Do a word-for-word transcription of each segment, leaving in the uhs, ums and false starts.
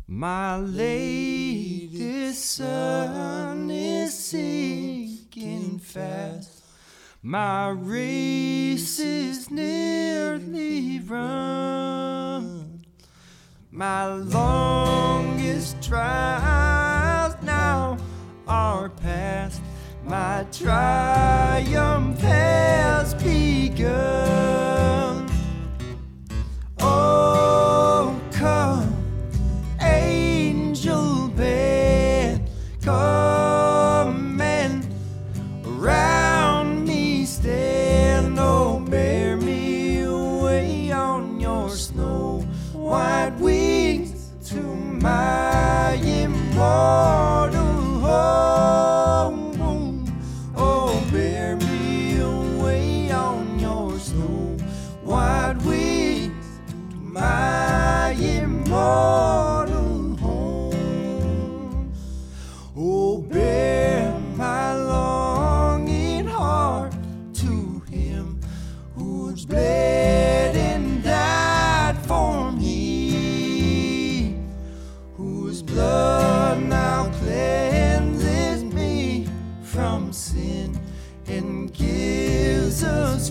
My latest sun is sinking fast. My race is nearly run. My longest trials now are past. My triumph has begun. Oh, come, angel band, come and around me stand. Oh, bear me away on your snow white wings to my immortal home. Oh, bear me away on your snow white wings to my immortal home. Oh, bear my longing heart to him who's bled and died for me, whose blood now cleanses me from sin and gives us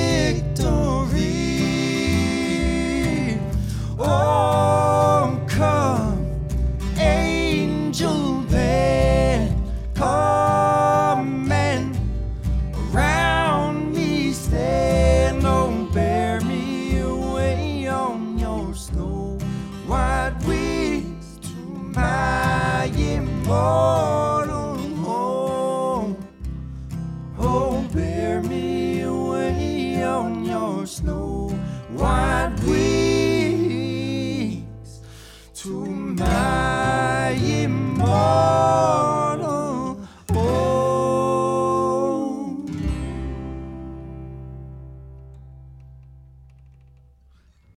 victory. Oh, come, angel band, come and around me stand. Oh, bear me away on your snow white wings to my immortal home. Oh, bear me away on your snow white wings to